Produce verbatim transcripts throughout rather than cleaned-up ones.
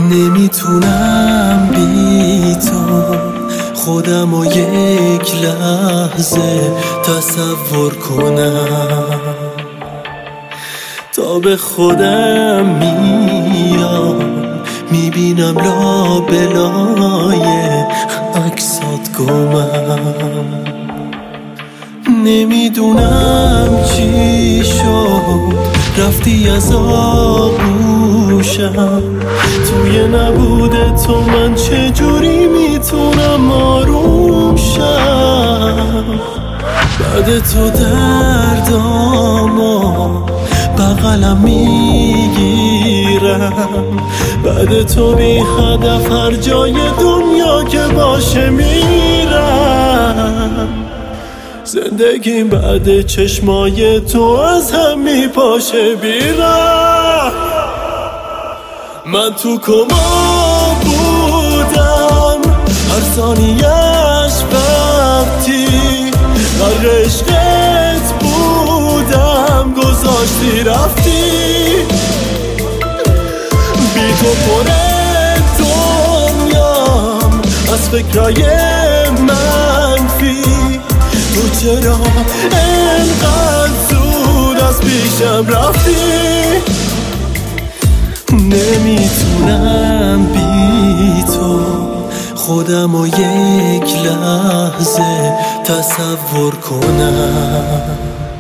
نمیتونم بی تو خودم و یک لحظه تصور کنم، تا به خودم میام میبینم لابلای عکسات گمم. نمیدونم چی شد رفتی از آغوشم، توی نبود تو من چجوری میتونم آروم شم. بعد تو دردامو بغلم میگیرم، بعد تو بی هدف هر جای دنیا که باشه میرم. زندگی بعد چشمای تو از هم میپاشه بیرم. من تو کما بودم هر ثانیه‌اش وقتی غرق عشقت بودم، گذاشتی رفتی. بی تو پر دنیام از فکرای منفی، تو چرا انقدر زود از پیشم رفتی؟ نمیتونم بی تو خودم و یک لحظه تصور کنم.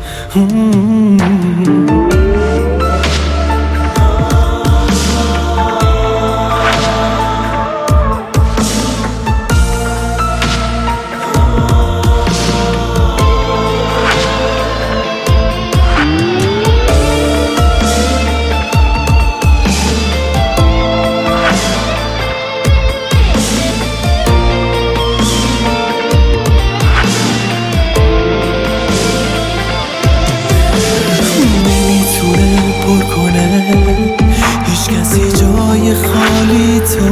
هیچ کسی جای خالی تو،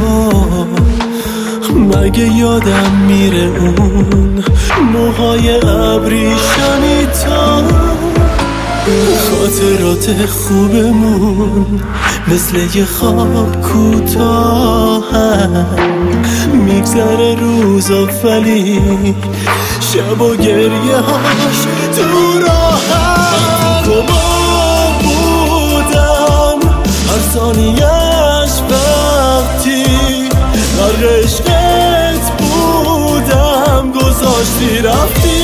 مگه یادم میره اون موهای ابریشمی تو. خاطرات خوبمون مثل یه خواب کوتاهن، میگذره روزا ولی شب و گریه هاش تو راهم. هر ثانیه‌اش وقتی غرق عشقت بودم، گذاشتی رفتی.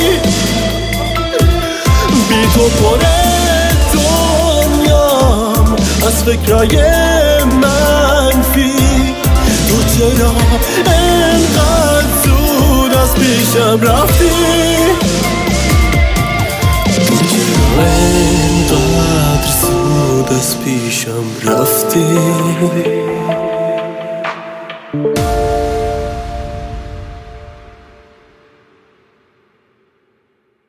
بی تو پر دنیام از فکرای منفی، تو چرا انقدر زود از پیشم رفتی؟ تو چرا انقدر زود از پیشم رفتی؟